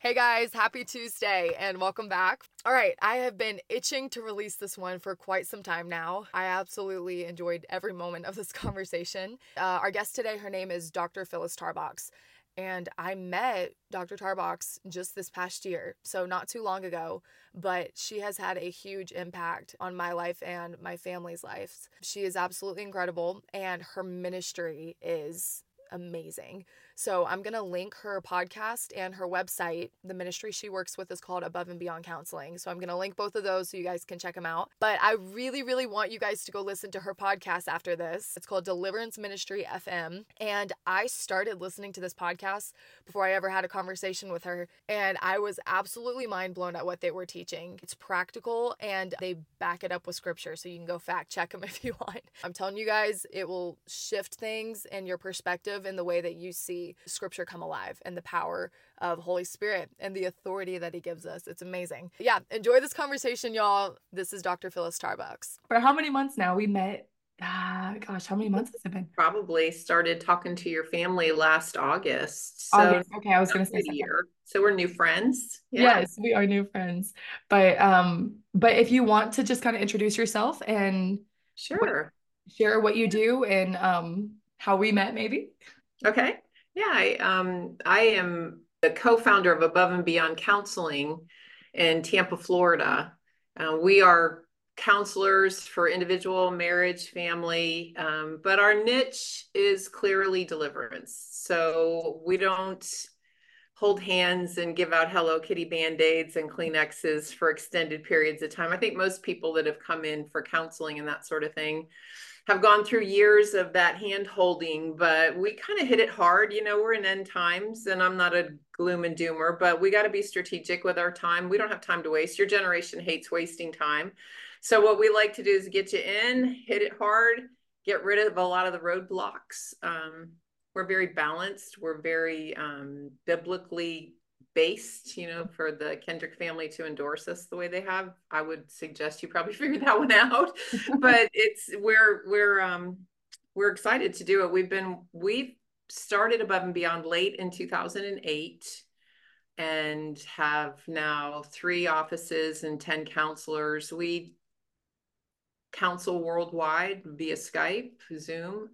Hey guys, happy Tuesday and welcome back. All right, I have been itching to release this one for quite some time now. I absolutely enjoyed every moment of this conversation. Our guest today, her name is Dr. Phyllis Tarbox, and I met Dr. Tarbox just this past year, so not too long ago, but she has had a huge impact on my life and my family's lives. She is absolutely incredible, and her ministry is amazing. So I'm going to link her podcast and her website. The ministry she works with is called Above and Beyond Counseling. So I'm going to link both of those so you guys can check them out. But I really, really want you guys to go listen to her podcast after this. It's called Deliverance Ministry FM. And I started listening to this podcast before I ever had a conversation with her. And I was absolutely mind blown at what they were teaching. It's practical and they back it up with scripture. So you can go fact check them if you want. I'm telling you guys, it will shift things and your perspective in the way that you see scripture come alive and the power of Holy Spirit and the authority that he gives us. It's amazing. Yeah, enjoy this conversation, y'all. This is Dr. Phyllis Tarbox. For how many months now? We met, gosh, how many months has it been? Probably started talking to your family last August. So August. Okay, I was going to say a September. year. So we're new friends. Yeah. Yes, we are new friends. But if you want to just kind of introduce yourself and Sure. share what you do and how we met, maybe. Okay. Yeah, I am the co-founder of Above and Beyond Counseling in Tampa, Florida. We are counselors for individual, marriage, family, but our niche is clearly deliverance. So we don't hold hands and give out Hello Kitty Band-Aids and Kleenexes for extended periods of time. I think most people that have come in for counseling and that sort of thing have gone through years of that hand holding, but we kind of hit it hard. You know, we're in end times and I'm not a gloom and doomer, but we got to be strategic with our time. We don't have time to waste. Your generation hates wasting time. So what we like to do is get you in, hit it hard, get rid of a lot of the roadblocks. We're very balanced. We're very biblically based, you know, for the Kendrick family to endorse us the way they have. I would suggest you probably figure that one out. But we're excited to do it. We've started Above and Beyond late in 2008 and have now 3 offices and 10 counselors. We counsel worldwide via Skype, Zoom.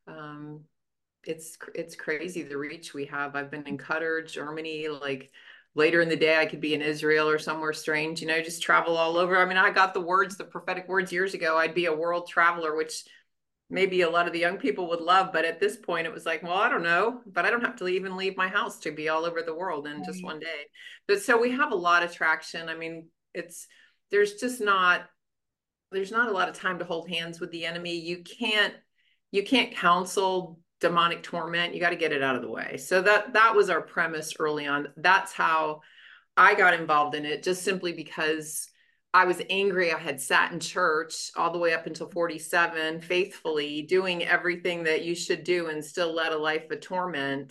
It's crazy the reach we have. I've been in Qatar, Germany, like later in the day I could be in Israel or somewhere strange, you know, just travel all over. I mean, I got the prophetic words years ago. I'd be a world traveler, which maybe a lot of the young people would love, but at this point it was like, well, I don't know, but I don't have to even leave my house to be all over the world in just one day. But so we have a lot of traction. I mean, there's just not there's not a lot of time to hold hands with the enemy. You can't counsel demonic torment. You got to get it out of the way. So that was our premise early on. That's how I got involved in it, just simply because I was angry. I had sat in church all the way up until 47, faithfully doing everything that you should do and still led a life of torment.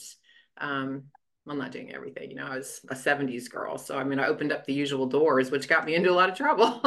I'm not doing everything, you know, I was a 70s girl. So, I mean, I opened up the usual doors, which got me into a lot of trouble.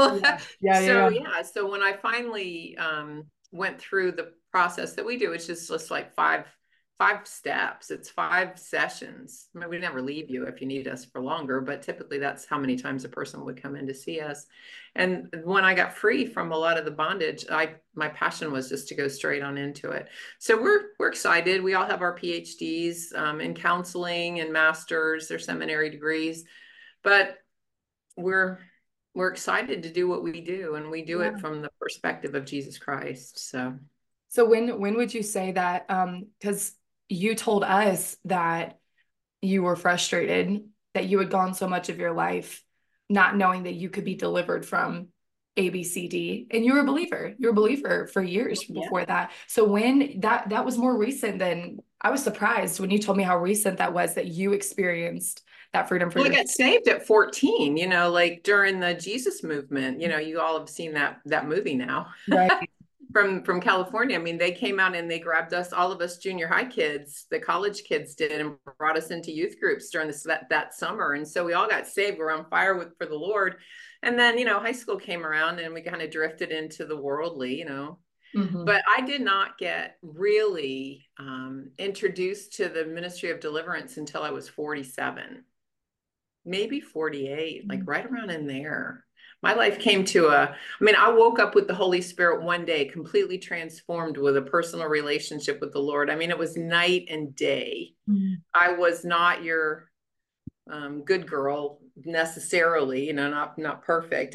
So when I finally went through the process that we do, it's just like five steps. It's 5 sessions. I mean, we never leave you if you need us for longer, but typically that's how many times a person would come in to see us. And when I got free from a lot of the bondage, my passion was just to go straight on into it. So we're excited. We all have our PhDs in counseling and masters or seminary degrees, but we're excited to do what we do, and we do it from the perspective of Jesus Christ. So when would you say that? Because you told us that you were frustrated that you had gone so much of your life not knowing that you could be delivered from ABCD, and you were a believer. You were a believer for years before that. So when that was more recent than I was surprised when you told me how recent that was that you experienced that freedom for Well, I got saved at 14, you know, like during the Jesus movement. You know, you all have seen that movie now. Right. From California. I mean, they came out and they grabbed us, all of us junior high kids, the college kids did, and brought us into youth groups during that summer. And so we all got saved. We're on fire for the Lord. And then, you know, high school came around and we kind of drifted into the worldly, you know. But I did not get really introduced to the ministry of deliverance until I was 47. maybe 48, like right around in there. My life came to I mean, I woke up with the Holy Spirit one day, completely transformed with a personal relationship with the Lord. I mean, it was night and day. Mm. I was not your good girl necessarily, you know, not perfect.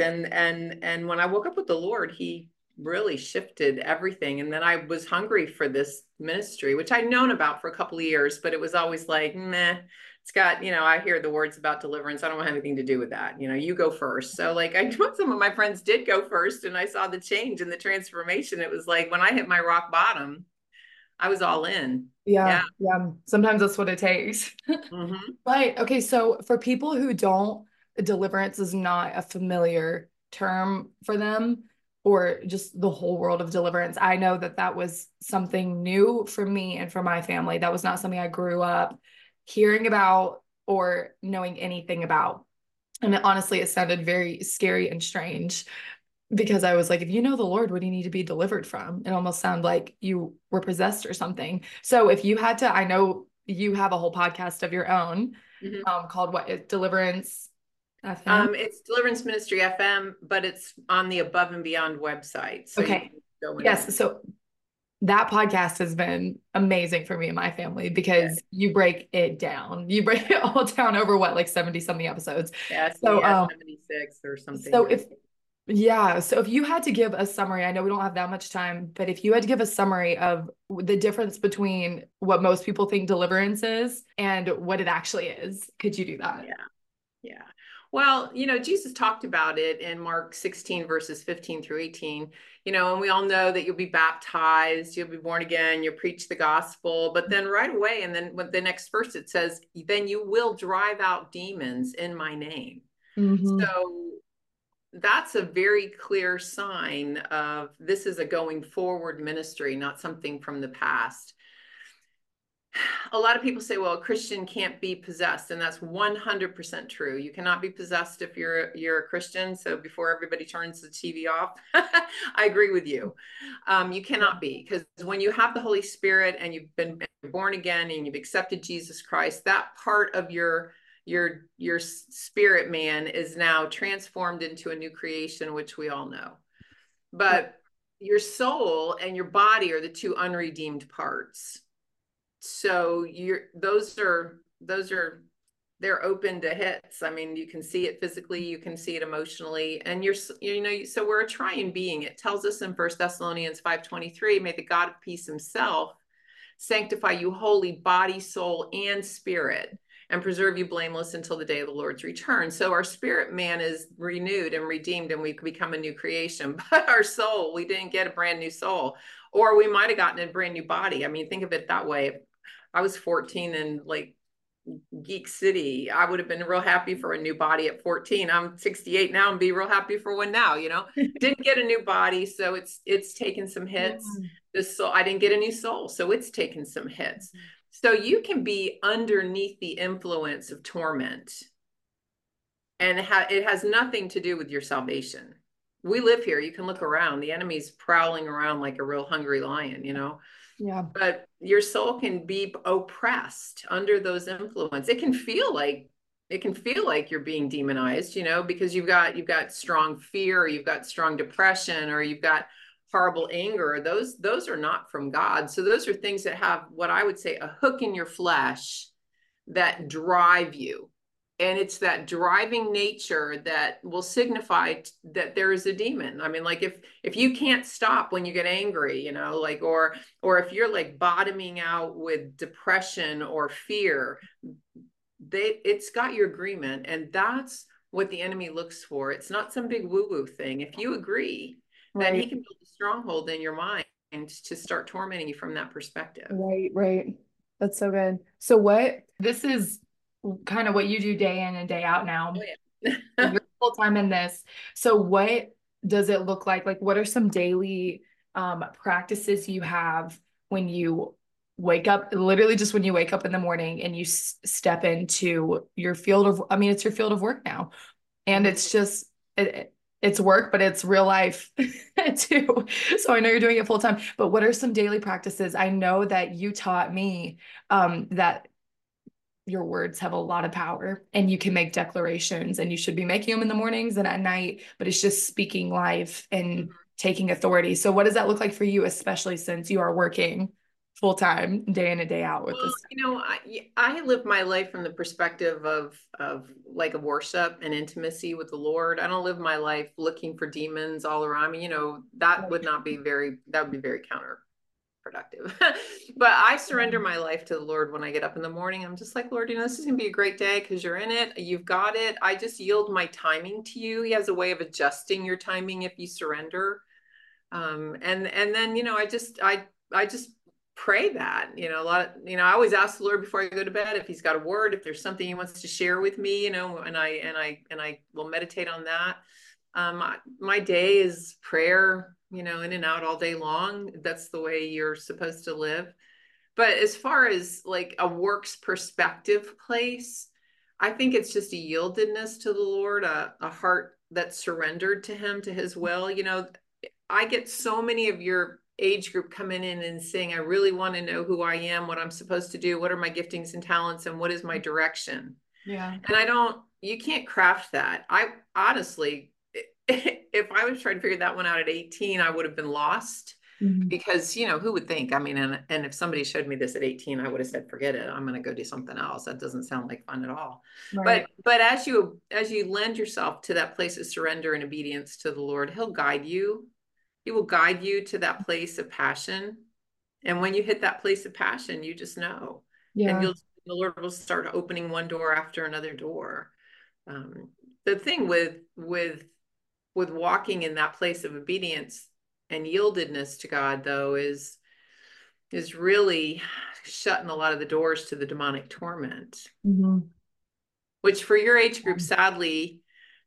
And when I woke up with the Lord, He really shifted everything. And then I was hungry for this ministry, which I'd known about for a couple of years, but it was always like, meh. It's got, you know, I hear the words about deliverance. I don't have anything to do with that. You know, you go first. So like I some of my friends did go first and I saw the change and the transformation. It was like when I hit my rock bottom, I was all in. Yeah, Yeah. yeah. Sometimes that's what it takes. Mm-hmm. Right. Okay. So for people who don't, deliverance is not a familiar term for them, or just the whole world of deliverance. I know that that was something new for me and for my family. That was not something I grew up hearing about or knowing anything about. And honestly, it sounded very scary and strange because I was like, if you know the Lord, what do you need to be delivered from? It almost sounded like you were possessed or something. So if you had to, I know you have a whole podcast of your own, Mm-hmm. called what? Deliverance FM? It's Deliverance Ministry FM, but it's on the Above and Beyond website. So you Okay. can go in there. Yes. So that podcast has been amazing for me and my family Yeah. because you break it down. You break it all down over what, like 70 something episodes. Yeah, So, yeah, 76 or something. so if Yeah. So if you had to give a summary, I know we don't have that much time, but if you had to give a summary of the difference between what most people think deliverance is and what it actually is, could you do that? Yeah, yeah. Well, you know, Jesus talked about it in Mark 16, verses 15 through 18, you know, and we all know that you'll be baptized, you'll be born again, you'll preach the gospel, but then right away, and then with the next verse, it says, then you will drive out demons in my name. Mm-hmm. So that's a very clear sign of this is a going forward ministry, not something from the past. A lot of people say, well, a Christian can't be possessed, and that's 100% true. You cannot be possessed if you're a Christian. So before everybody turns the TV off, I agree with you. You cannot be, because when you have the Holy Spirit and you've been born again and you've accepted Jesus Christ, that part of your spirit man is now transformed into a new creation, which we all know. But your soul and your body are the two unredeemed parts. So those are they're open to hits. I mean, you can see it physically, you can see it emotionally, and you know, so we're a triune being. It tells us in First Thessalonians 5:23, may the God of peace himself sanctify you wholly, body, soul, and spirit, and preserve you blameless until the day of the Lord's return. So our spirit man is renewed and redeemed, and we become a new creation. But our soul, we didn't get a brand new soul, or we might have gotten a brand new body. I mean, think of it that way. I was 14 and like Geek City, I would have been real happy for a new body at 14. I'm 68 now and be real happy for one now, you know. Didn't get a new body, so it's taken some hits. Yeah. This soul, I didn't get a new soul, so it's taken some hits. So you can be underneath the influence of torment, and it has nothing to do with your salvation. We live here. You can look around. The enemy's prowling around like a real hungry lion, you know. Yeah. But your soul can be oppressed under those influence. It can feel like you're being demonized, you know, because you've got strong fear, or you've got strong depression, or you've got horrible anger. Those are not from God. So those are things that have what I would say a hook in your flesh that drive you. And it's that driving nature that will signify that there is a demon. I mean, like if you can't stop when you get angry, you know, like or if you're like bottoming out with depression or fear, it's got your agreement, and that's what the enemy looks for. It's not some big woo-woo thing. If you agree, then he Right. can build a stronghold in your mind to start tormenting you from that perspective. Right. Right. That's so good. So this is kind of what you do day in and day out Oh now. yeah. You're full time in this. So what does it look like? Like, what are some daily practices you have when you wake up, literally just when you wake up in the morning and you step into your field of, I mean, it's your field of work now. And Mhm. it's just, it's work, but it's real life too. So I know you're doing it full time, but what are some daily practices? I know that you taught me that your words have a lot of power and you can make declarations and you should be making them in the mornings and at night, but it's just speaking life and taking authority. So what does that look like for you, especially since you are working full time day in and day out with Well, this? I live my life from the perspective of like a worship and intimacy with the Lord. I don't live my life looking for demons all around me. That would not be that would be very counterproductive. But I surrender my life to the Lord when I get up in the morning. I'm just like, Lord, this is gonna be a great day because you're in it. You've got it. I just yield my timing to you. He has a way of adjusting your timing if you surrender. And then I just pray that a lot of I always ask the Lord before I go to bed if he's got a word, if there's something he wants to share with me, and I will meditate on that. My day is prayer, in and out all day long. That's the way you're supposed to live. But as far as like a works perspective place, I think it's just a yieldedness to the Lord, a heart that's surrendered to him, to his will. I get so many of your age group coming in and saying, I really want to know who I am, what I'm supposed to do, what are my giftings and talents, and what is my direction. Yeah. And you can't craft that. I honestly, if I was trying to figure that one out at 18, I would have been lost because, who would think? I mean, and if somebody showed me this at 18, I would have said, forget it. I'm going to go do something else. That doesn't sound like fun at all. Right. But as you lend yourself to that place of surrender and obedience to the Lord, he'll guide you. He will guide you to that place of passion. And when you hit that place of passion, you just know. And Yeah. the Lord will start opening one door after another door. The thing with walking in that place of obedience and yieldedness to God, though, is really shutting a lot of the doors to the demonic torment, which for your age group, sadly,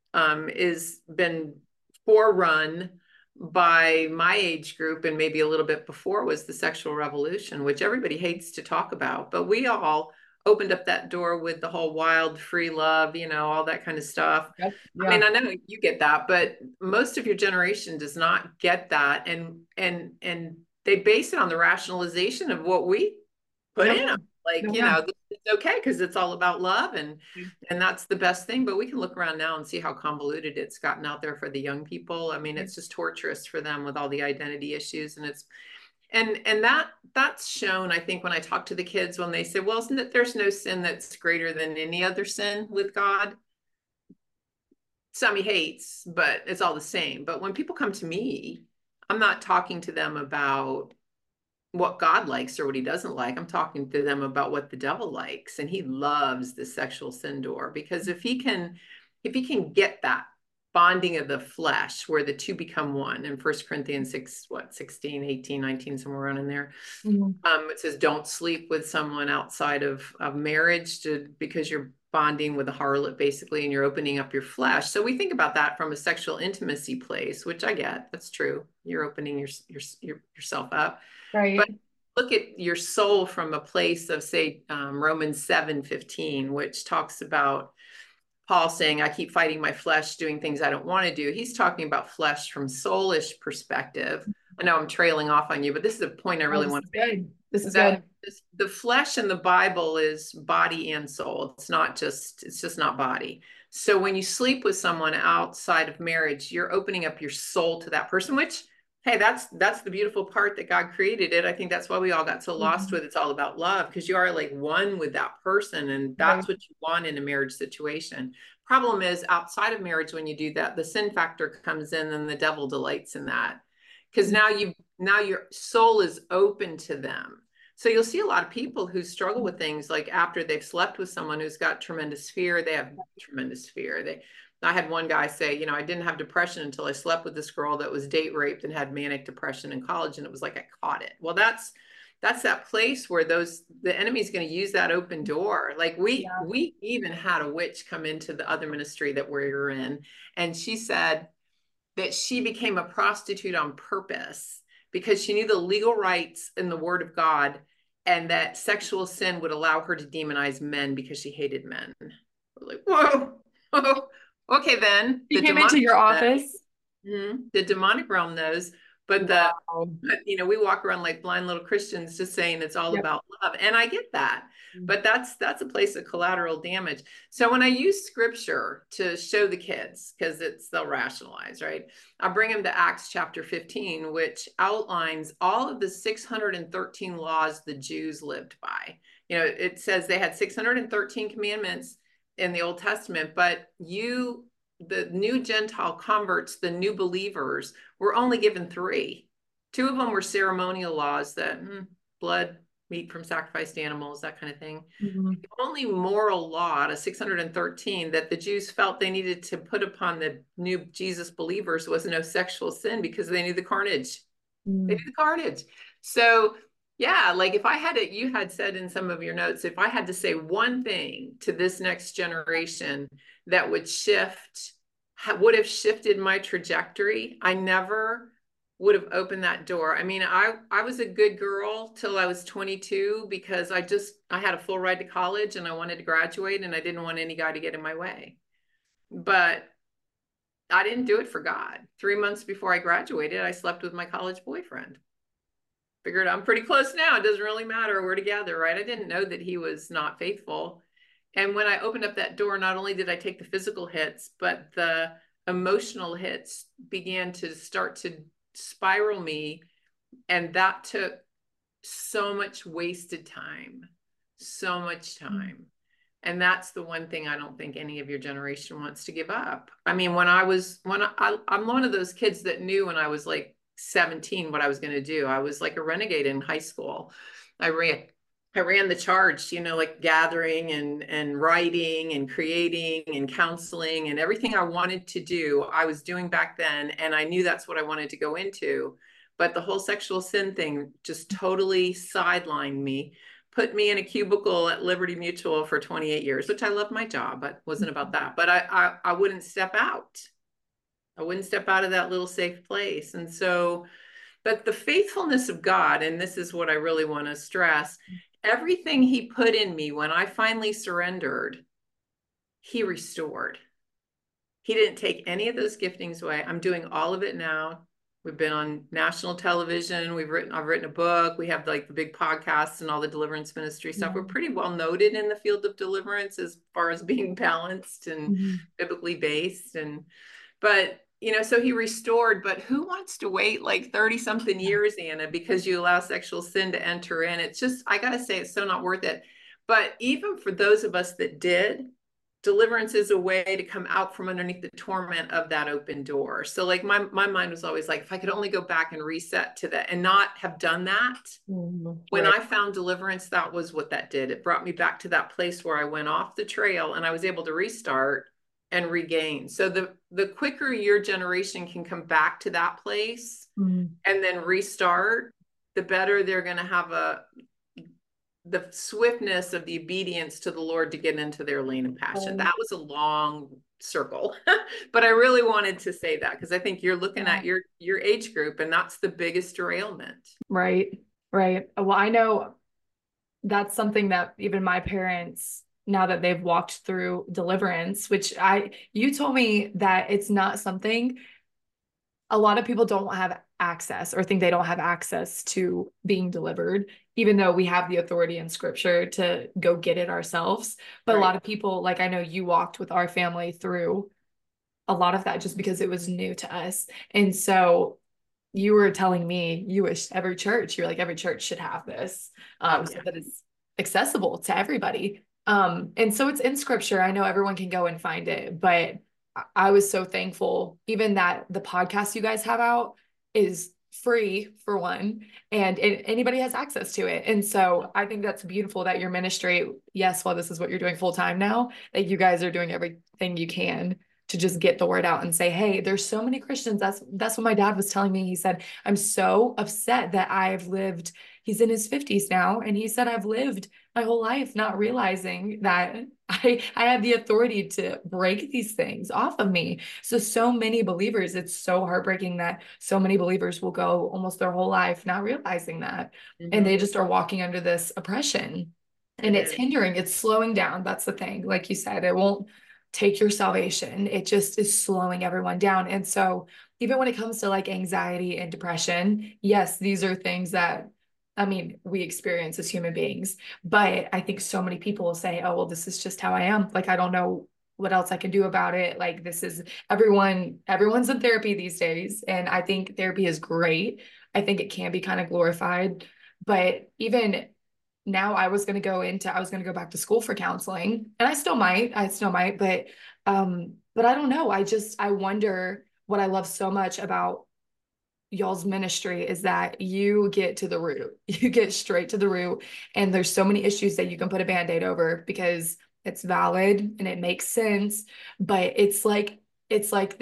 is been forerun by my age group, and maybe a little bit before was the sexual revolution, which everybody hates to talk about, but we all opened up that door with the whole wild free love, all that kind of stuff. Yep. I mean, Yeah. I know you get that, but most of your generation does not get that, and they base it on the rationalization of what we put in them. Like, Yeah. it's okay because it's all about love, and that's the best thing. But we can look around now and see how convoluted it's gotten out there for the young people. I mean, it's just torturous for them with all the identity issues, and that's shown, I think, when I talk to the kids when they say, well, isn't it, there's no sin that's greater than any other sin with God. Some he hates, but it's all the same. But when people come to me, I'm not talking to them about what God likes or what he doesn't like. I'm talking to them about what the devil likes. And he loves the sexual sin door, because if he can get that bonding of the flesh where the two become one in 1 Corinthians 6, 16, 18, 19, somewhere around in there. It says, don't sleep with someone outside of marriage because you're bonding with a harlot, basically, and you're opening up your flesh. So we think about that from a sexual intimacy place, which I get. That's true. You're opening yourself up. Right. But look at your soul from a place of, say, Romans 7:15, which talks about Paul saying, I keep fighting my flesh, doing things I don't want to do. He's talking about flesh from soulish perspective. I know I'm trailing off on you, but this is a point I really want to make. This is good. The flesh in the Bible is body and soul. It's just not body. So when you sleep with someone outside of marriage, you're opening up your soul to that person, which, hey, that's the beautiful part that God created it. I think that's why we all got so lost with it's all about love, because you are like one with that person, and that's what you want in a marriage situation. Problem is, outside of marriage, when you do that, the sin factor comes in, and the devil delights in that, because now your soul is open to them. So you'll see a lot of people who struggle with things like after they've slept with someone who's got tremendous fear. They have tremendous fear. I had one guy say, I didn't have depression until I slept with this girl that was date raped and had manic depression in college. And it was like, I caught it. Well, that's that place where the enemy's going to use that open door. Like we even had a witch come into the other ministry that we're in. And she said that she became a prostitute on purpose because she knew the legal rights in the word of God, and that sexual sin would allow her to demonize men because she hated men. We're like, whoa. Okay, then You came into your office. The demonic realm knows But Wow. we walk around like blind little Christians just saying it's all Yep. about love. And I get that. But that's a place of collateral damage. So when I use scripture to show the kids, because they'll rationalize, right? I bring them to Acts chapter 15, which outlines all of the 613 laws the Jews lived by. It says they had 613 commandments in the Old Testament, but the new Gentile converts, the new believers, were only given 3. 2 of them were ceremonial laws that blood, meat from sacrificed animals, that kind of thing. Mm-hmm. The only moral law out of 613 that the Jews felt they needed to put upon the new Jesus believers was no sexual sin, because they knew the carnage. They knew the carnage. So yeah, like if I had it, you had said in some of your notes, if I had to say one thing to this next generation that would have shifted my trajectory, I never would have opened that door. I mean, I was a good girl till I was 22, because I had a full ride to college and I wanted to graduate and I didn't want any guy to get in my way. But I didn't do it for God. 3 months before I graduated, I slept with my college boyfriend. Figured I'm pretty close now. It doesn't really matter. We're together, right? I didn't know that he was not faithful. And when I opened up that door, not only did I take the physical hits, but the emotional hits began to start to spiral me. And that took so much wasted time, so much time. And that's the one thing I don't think any of your generation wants to give up. I mean, I'm one of those kids that knew when I was like 17 what I was going to do. I was like a renegade in high school. I ran the charge, like gathering and writing and creating and counseling, and everything I wanted to do, I was doing back then. And I knew that's what I wanted to go into. But the whole sexual sin thing just totally sidelined me, put me in a cubicle at Liberty Mutual for 28 years, which I loved my job, but wasn't about that. But I wouldn't step out. I wouldn't step out of that little safe place. And so, but the faithfulness of God, and this is what I really want to stress, everything he put in me when I finally surrendered, he restored. He didn't take any of those giftings away. I'm doing all of it now. We've been on national television. I've written a book. We have like the big podcasts and all the deliverance ministry stuff. We're pretty well noted in the field of deliverance as far as being balanced and biblically based. But so he restored, but who wants to wait like 30 something years, Anna, because you allow sexual sin to enter in? It's just, I got to say, it's so not worth it. But even for those of us that did, deliverance is a way to come out from underneath the torment of that open door. So like my mind was always like, if I could only go back and reset to that and not have done that. When I found deliverance, that was what that did. It brought me back to that place where I went off the trail and I was able to restart and regain. So the quicker your generation can come back to that place and then restart, the better they're going to have the swiftness of the obedience to the Lord to get into their lane of passion. That was a long circle, but I really wanted to say that because I think you're looking at your age group, and that's the biggest derailment. Right. Well, I know that's something that even my parents, now that they've walked through deliverance, you told me that it's not something a lot of people don't have access or think they don't have access to being delivered, even though we have the authority in scripture to go get it ourselves. But a lot of people, like I know you walked with our family through a lot of that just because it was new to us. And so you were telling me you wish every church should have this, so that it's accessible to everybody. And so it's in scripture. I know everyone can go and find it, but I was so thankful even that the podcast you guys have out is free for one, and anybody has access to it. And so I think that's beautiful that your ministry, yes, well, this is what you're doing full time now, that you guys are doing everything you can to just get the word out and say, hey, there's so many Christians. That's what my dad was telling me. He said, I'm so upset that he's in his 50s now. And he said, I've lived my whole life not realizing that I had the authority to break these things off of me. So many believers, it's so heartbreaking that so many believers will go almost their whole life not realizing that. And they just are walking under this oppression, and it's hindering, it's slowing down. That's the thing. Like you said, it won't take your salvation. It just is slowing everyone down. And so even when it comes to like anxiety and depression, yes, these are things that, I mean, we experience as human beings. But I think so many people will say, oh, well, this is just how I am. Like, I don't know what else I can do about it. Like, this is everyone's in therapy these days. And I think therapy is great. I think it can be kind of glorified. But even now, I was going to go back to school for counseling, and I still might, but I don't know. I wonder what I love so much about y'all's ministry is that you get to the root. You get straight to the root. And there's so many issues that you can put a band-aid over because it's valid and it makes sense. But it's like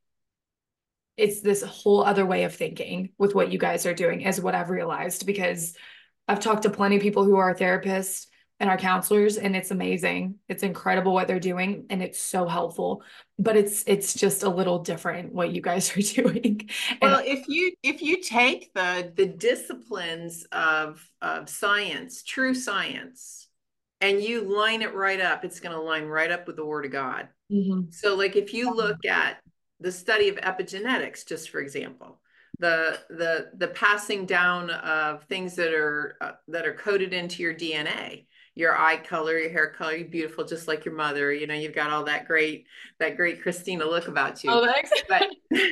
it's this whole other way of thinking with what you guys are doing, is what I've realized, because I've talked to plenty of people who are therapists and our counselors, and it's amazing. It's incredible what they're doing, and it's so helpful. But it's just a little different what you guys are doing. And Well, if you take the disciplines of science, true science, and you line it right up, it's going to line right up with the Word of God. mhm. So, like if you look at the study of epigenetics, just for example, the passing down of things that are coded into your DNA, your eye color, your hair color, you're beautiful, just like your mother. You know, you've got all that great Christina look about you, Oh, thanks. but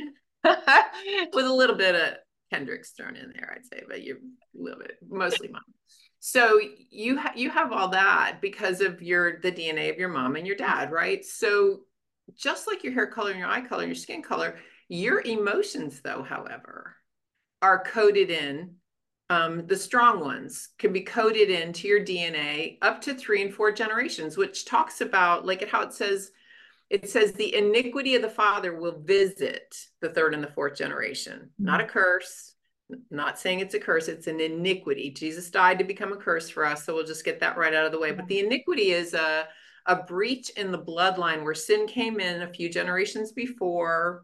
with a little bit of Kendrick's thrown in there, I'd say, but you're a little bit mostly mom. So you have all that because of the DNA of your mom and your dad, right? So just like your hair color and your eye color and your skin color, your emotions, though, however, are coded in. The strong ones can be coded into your DNA up to 3 and 4 generations, which talks about like how it says the iniquity of the father will visit the third and the fourth generation. Not a curse, not saying it's a curse, it's an iniquity. Jesus died to become a curse for us, so we'll just get that right out of the way. But the iniquity is a breach in the bloodline where sin came in a few generations before,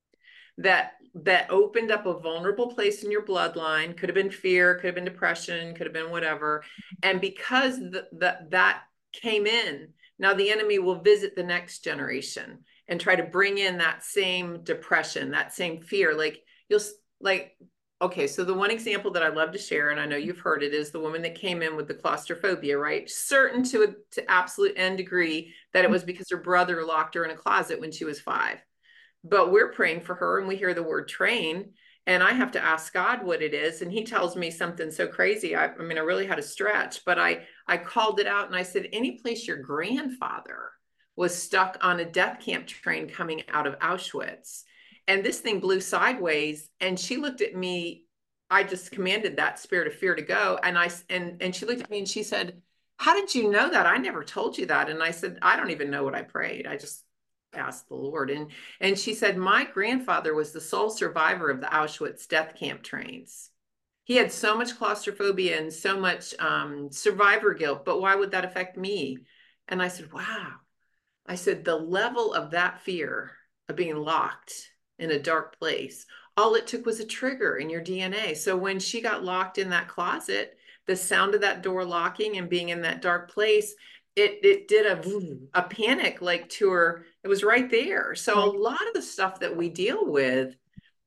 that opened up a vulnerable place in your bloodline. Could have been fear, could have been depression, could have been whatever. And because that came in, now the enemy will visit the next generation and try to bring in that same depression, that same fear. Like you'll like, okay, so the one example that I love to share, and I know you've heard it, is the woman that came in with the claustrophobia, right? Certain to absolute end degree that it was because her brother locked her in a closet when she was 5. But we're praying for her and we hear the word train, and I have to ask God what it is, and he tells me something so crazy. I mean, I really had to stretch, but I called it out and I said, any place your grandfather was stuck on a death camp train coming out of Auschwitz, and this thing blew sideways, and she looked at me. I just commanded that spirit of fear to go, and she looked at me and she said, how did you know that? I never told you that. And I said, I don't even know what I prayed. I just asked the Lord. And she said, my grandfather was the sole survivor of the Auschwitz death camp trains. He had so much claustrophobia and so much survivor guilt, but why would that affect me? And I said, wow. I said, the level of that fear of being locked in a dark place, all it took was a trigger in your DNA. So when she got locked in that closet, the sound of that door locking and being in that dark place, it did a panic like to her. It was right there. So a lot of the stuff that we deal with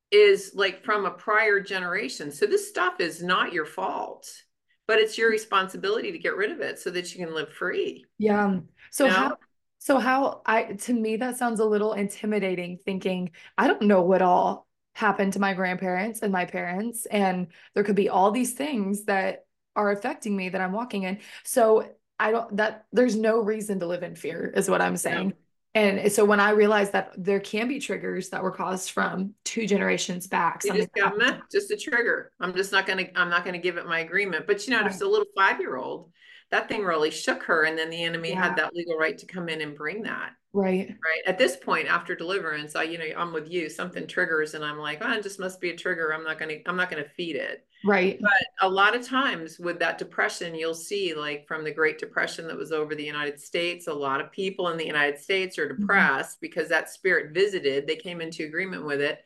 is like from a prior generation. So this stuff is not your fault, but it's your responsibility to get rid of it so that you can live free. Yeah. You So how, know? so how to me, that sounds a little intimidating, thinking, I don't know what all happened to my grandparents and my parents, and there could be all these things that are affecting me that I'm walking in. So I don't, that there's no reason to live in fear, is what I'm No. saying. And so when I realized that there can be triggers that were caused from 2 generations back, You something just that got happened to meh, just a trigger. I'm not gonna give it my agreement. But you know, right. just a little 5-year-old, that thing really shook her, and then the enemy had Yeah, that legal right to come in and bring that. right, Right. At this point, after deliverance, I'm with you, something triggers and I'm like, oh, it just must be a trigger. I'm not gonna feed it. right. But a lot of times with that depression, you'll see like from the Great Depression that was over the United States, a lot of people in the United States are Mhm. depressed because that spirit visited, they came into agreement with it.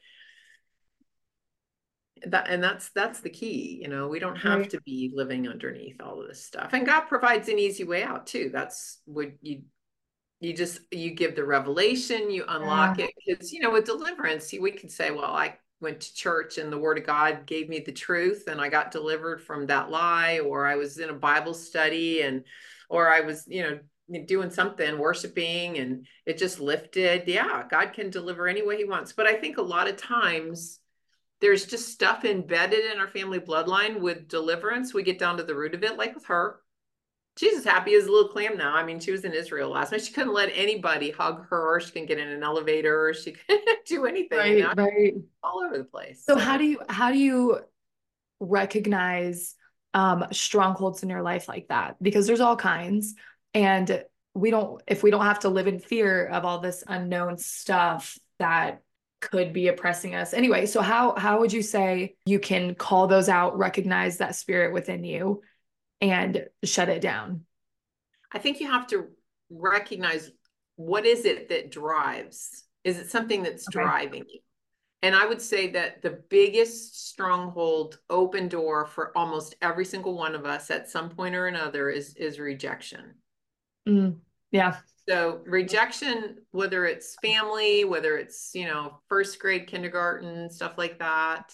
That's the key. We don't have Right. to be living underneath all of this stuff, and God provides an easy way out too. That's what you you give the revelation, you unlock it. Because, with deliverance, we could say, well, I went to church and the word of God gave me the truth and I got delivered from that lie, or I was in a Bible study or I was, doing something, worshiping, and it just lifted. Yeah, God can deliver any way he wants. But I think a lot of times there's just stuff embedded in our family bloodline with deliverance. We get down to the root of it, like with her. She's as happy as a little clam now. I mean, she was in Israel last night. She couldn't let anybody hug her. She couldn't get in an elevator. She couldn't do anything. Right, right. All over the place. So how do you recognize strongholds in your life like that? Because there's all kinds, and if we don't have to live in fear of all this unknown stuff that could be oppressing us anyway. So how would you say you can call those out, recognize that spirit within you, and shut it down? I think you have to recognize, what is it that drives? Is it something that's driving you? And I would say that the biggest stronghold, open door for almost every single one of us at some point or another is rejection. Yeah. So rejection, whether it's family, whether it's, first grade, kindergarten, stuff like that.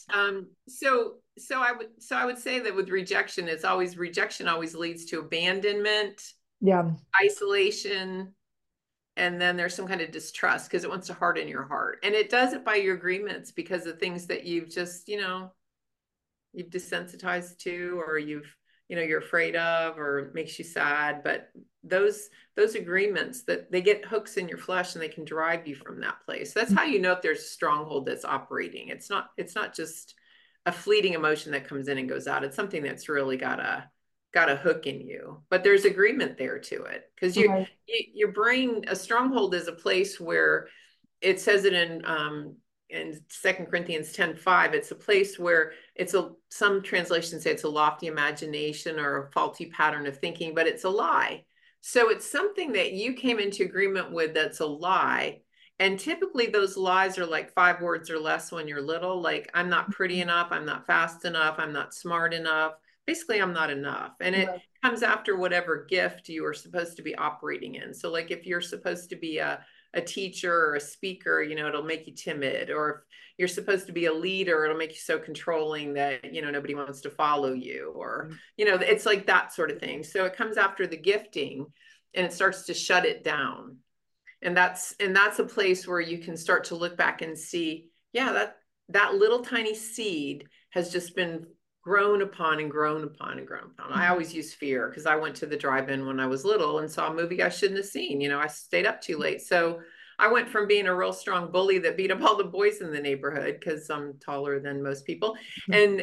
So I would say that with rejection, rejection always leads to abandonment, Yeah. isolation, and then there's some kind of distrust because it wants to harden your heart. And it does it by your agreements, because of things that you've just, you've desensitized to, or you're afraid of, or it makes you sad. But those agreements, that they get hooks in your flesh and they can drive you from that place. That's how you know if there's a stronghold that's operating. It's not just a fleeting emotion that comes in and goes out. It's something that's really got a hook in you. But there's agreement there to it, because your brain, a stronghold is a place where, it says it in 2 Corinthians 10:5, it's a place where some translations say it's a lofty imagination or a faulty pattern of thinking, but it's a lie. So it's something that you came into agreement with that's a lie. And typically those lies are like 5 words or less when you're little, like, I'm not pretty enough, I'm not fast enough, I'm not smart enough. Basically, I'm not enough. And it comes after whatever gift you are supposed to be operating in. So like if you're supposed to be a teacher or a speaker, it'll make you timid. Or if you're supposed to be a leader, it'll make you so controlling that, nobody wants to follow you. Or, it's like that sort of thing. So it comes after the gifting and it starts to shut it down. And that's a place where you can start to look back and see, yeah, that little tiny seed has just been grown upon and grown upon and grown upon. I always use fear because I went to the drive-in when I was little and saw a movie I shouldn't have seen. I stayed up too late. So I went from being a real strong bully that beat up all the boys in the neighborhood because I'm taller than most people. And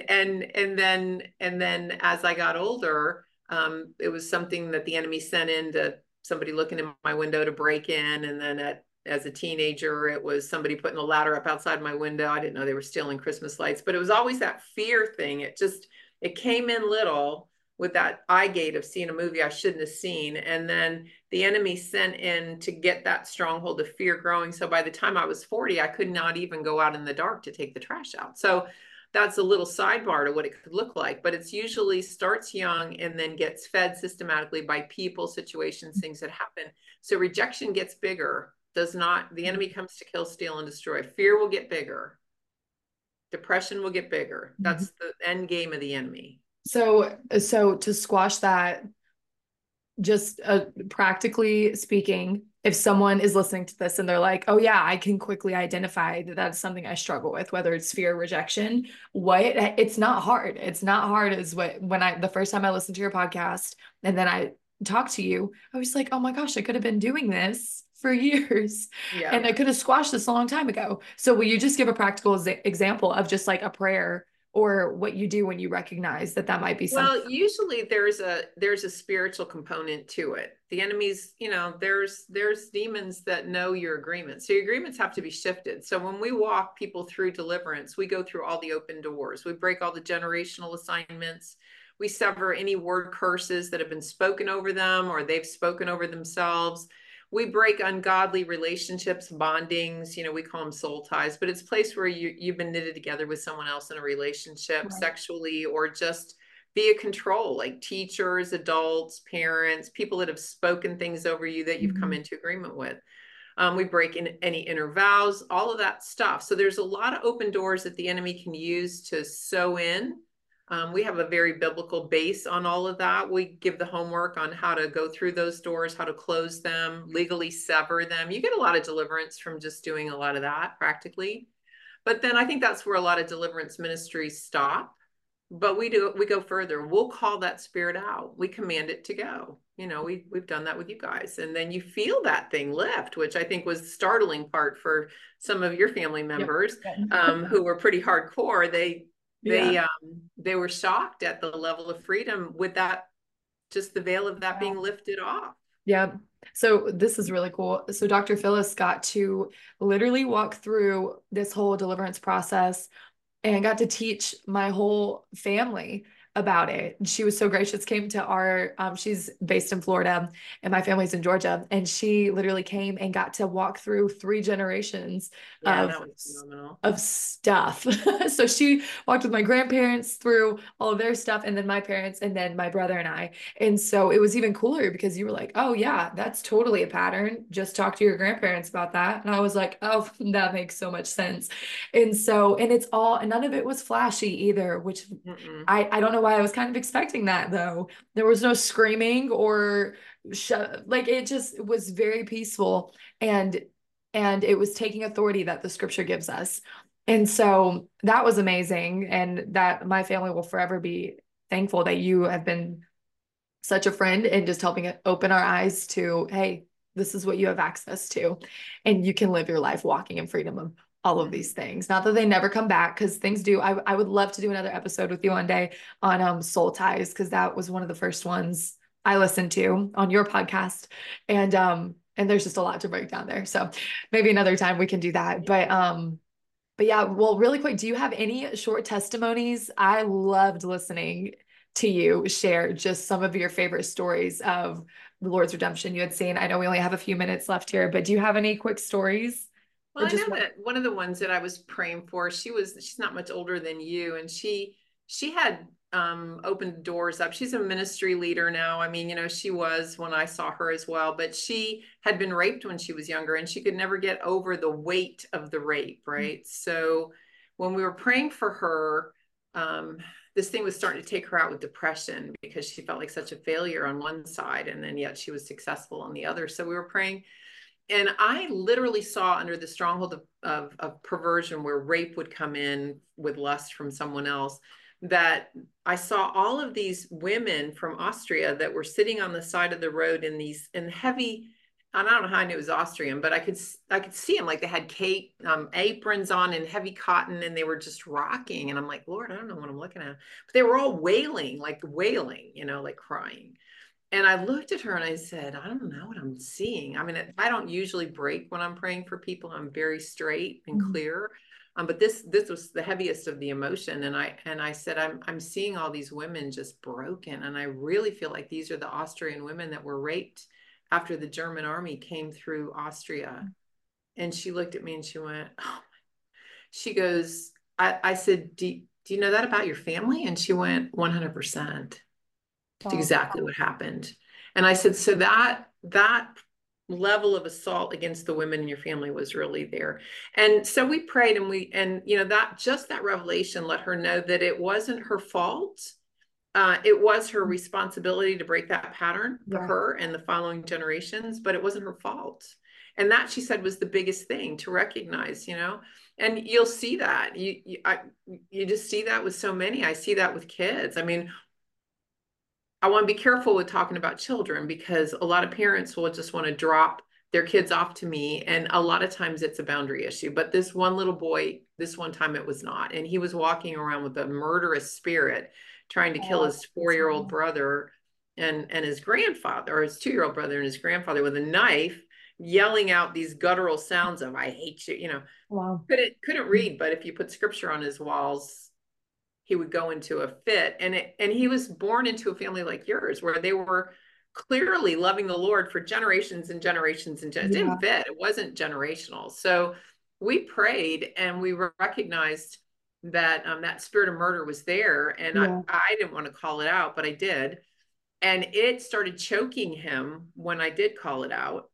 then as I got older, it was something that the enemy sent in to somebody looking in my window to break in. And then as a teenager, it was somebody putting a ladder up outside my window. I didn't know they were stealing Christmas lights, but it was always that fear thing. It came in little with that eye gate of seeing a movie I shouldn't have seen. And then the enemy sent in to get that stronghold of fear growing. So by the time I was 40, I could not even go out in the dark to take the trash out. So that's a little sidebar to what it could look like, but it's usually starts young and then gets fed systematically by people, situations, things that happen. So rejection gets bigger. The enemy comes to kill, steal, and destroy. Fear will get bigger. Depression will get bigger. That's the end game of the enemy. So to squash that, just practically speaking, if someone is listening to this and they're like, oh yeah, I can quickly identify that that's something I struggle with, whether it's fear, rejection, it's not hard. It's not hard as the first time I listened to your podcast and then I talked to you, I was like, oh my gosh, I could have been doing this for years. Yeah. And I could have squashed this a long time ago. So will you just give a practical example of just like a prayer or what you do when you recognize that might be something? Well, usually there's a spiritual component to it. The enemy's, there's demons that know your agreements. So your agreements have to be shifted. So when we walk people through deliverance, we go through all the open doors. We break all the generational assignments. We sever any word curses that have been spoken over them or they've spoken over themselves. We break ungodly relationships, bondings, we call them soul ties, but it's a place where you've been knitted together with someone else in a relationship, sexually or just via control, like teachers, adults, parents, people that have spoken things over you that you've come into agreement with. We break in any inner vows, all of that stuff. So there's a lot of open doors that the enemy can use to sow in. We have a very biblical base on all of that. We give the homework on how to go through those doors, how to close them, legally sever them. You get a lot of deliverance from just doing a lot of that practically. But then I think that's where a lot of deliverance ministries stop. But we go further. We'll call that spirit out. We command it to go. We've done that with you guys. And then you feel that thing lift, which I think was the startling part for some of your family members, who were pretty hardcore. They were shocked at the level of freedom with that, just the veil of that being lifted off. Yeah. So this is really cool. So Dr. Phyllis got to literally walk through this whole deliverance process and got to teach my whole family about it. She was so gracious, came to our, she's based in Florida and my family's in Georgia. And she literally came and got to walk through 3 generations of stuff. So she walked with my grandparents through all of their stuff, and then my parents, and then my brother and I. And so it was even cooler because you were like, oh yeah, that's totally a pattern. Just talk to your grandparents about that. And I was like, oh, that makes so much sense. And so, and it's all, and none of it was flashy either, which I don't know why I was kind of expecting that though. There was no screaming or like it just was very peaceful, and it was taking authority that the scripture gives us. And so that was amazing, and that my family will forever be thankful that you have been such a friend and just helping it open our eyes to, hey, this is what you have access to, and you can live your life walking in freedom of all of these things. Not that they never come back, because things do. I would love to do another episode with you one day on soul ties, because that was one of the first ones I listened to on your podcast. And there's just a lot to break down there. So maybe another time we can do that. But yeah, well, really quick, do you have any short testimonies? I loved listening to you share just some of your favorite stories of the Lord's redemption you had seen. I know we only have a few minutes left here, but do you have any quick stories? Well, I know that one of the ones that I was praying for, she's not much older than you, and she had opened doors up. She's a ministry leader now. I mean, she was when I saw her as well, but she had been raped when she was younger, and she could never get over the weight of the rape, right? Mm-hmm. So when we were praying for her, this thing was starting to take her out with depression, because she felt like such a failure on one side, and then yet she was successful on the other. So we were praying, and I literally saw under the stronghold of perversion, where rape would come in with lust from someone else, that I saw all of these women from Austria that were sitting on the side of the road in heavy, I don't know how I knew it was Austrian, but I could see them, like they had aprons on and heavy cotton, and they were just rocking. And I'm like, Lord, I don't know what I'm looking at. But they were all wailing, like crying. And I looked at her and I said, I don't know what I'm seeing. I mean, I don't usually break when I'm praying for people. I'm very straight and clear. But this was the heaviest of the emotion. And I said, I'm seeing all these women just broken. And I really feel like these are the Austrian women that were raped after the German army came through Austria. And she looked at me and she went, oh. She goes, I said, do you know that about your family? And she went, 100%. That's exactly what happened. And I said, so that level of assault against the women in your family was really there. And so we prayed, and that revelation let her know that it wasn't her fault. It was her responsibility to break that pattern for her and the following generations, but it wasn't her fault. And that, she said, was the biggest thing to recognize, and you'll see that you just see that with so many. I see that with kids. I mean, I want to be careful with talking about children, because a lot of parents will just want to drop their kids off to me. And a lot of times it's a boundary issue. But this one little boy, this one time it was not. And he was walking around with a murderous spirit, trying to kill his 4-year-old brother and his grandfather, or his 2-year-old brother and his grandfather, with a knife, yelling out these guttural sounds of, I hate you, Wow. Couldn't read, but if you put scripture on his walls, he would go into a fit. And he was born into a family like yours, where they were clearly loving the Lord for generations and generations and it didn't fit. It wasn't generational. So we prayed, and we recognized that that spirit of murder was there, and Yeah. I didn't want to call it out, but I did, and it started choking him when I did call it out.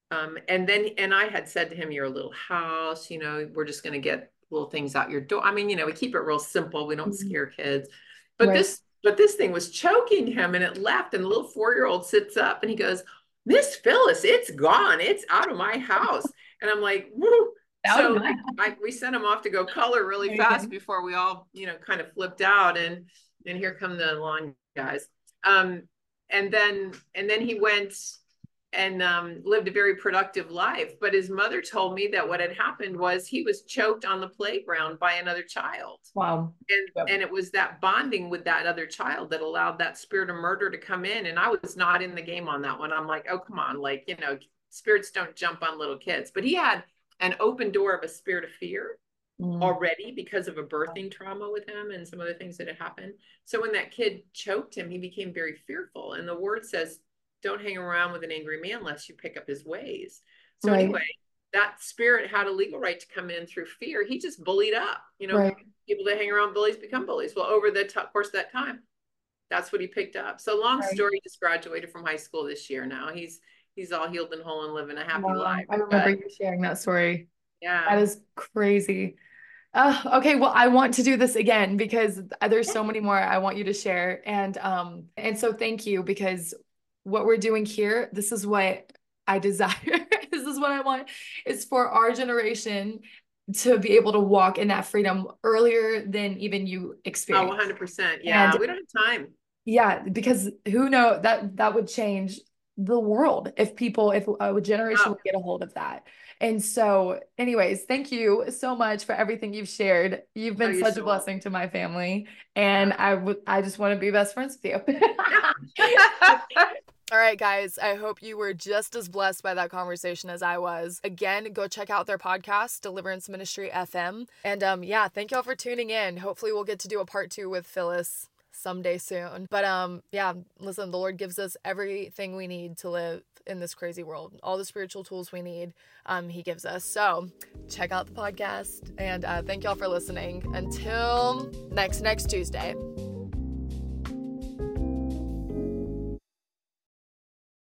And I had said to him, "You're a little house, we're just going to get little things out your door." I mean, we keep it real simple. We don't Mhm. scare kids. But Right. this thing was choking him, and it left. And the little 4-year-old sits up and he goes, "Miss Phyllis, it's gone. It's out of my house." And I'm like, "Woo." Out of So my we sent him off to go color really fast Amazing. before we all, kind of flipped out. And here come the lawn guys. Um, and then he went and lived a very productive life. But his mother told me that what had happened was he was choked on the playground by another child. Wow. And Yep. and it was that bonding with that other child that allowed that spirit of murder to come in. And I was not in the game on that one. I'm like, oh, come on, like, spirits don't jump on little kids. But he had an open door of a spirit of fear Mm. already because of a birthing trauma with him and some other things that had happened. So when that kid choked him, he became very fearful. And the word says, don't hang around with an angry man unless you pick up his ways. So Right. anyway, that spirit had a legal right to come in through fear. He just bullied up, Right. people that hang around bullies become bullies. Well, over the course of that time, that's what he picked up. So long Right. story, just graduated from high school this year. Now he's all healed and whole and living a happy Wow. life. I remember But you sharing that story. That yeah. is crazy. Okay, well, I want to do this again because there's so many more I want you to share. And so thank you, because what we're doing here, this is what I desire. This is what I want, is for our generation to be able to walk in that freedom earlier than even you Oh, experienced. 100%. And Yeah, we don't have time. yeah, because who knows, that would change the world if a generation Oh, would get a hold of that. And so, anyways, thank you so much for everything you've shared. You've oh, been you're such a so welcome. blessing to my family, and Yeah. I just want to be best friends with you. Yeah. All right, guys, I hope you were just as blessed by that conversation as I was. Again, go check out their podcast, Deliverance Ministry FM. And yeah, thank y'all for tuning in. Hopefully we'll get to do a part 2 with Phyllis someday soon. But yeah, listen, the Lord gives us everything we need to live in this crazy world. All the spiritual tools we need, he gives us. So check out the podcast, and thank y'all for listening. Until next Tuesday.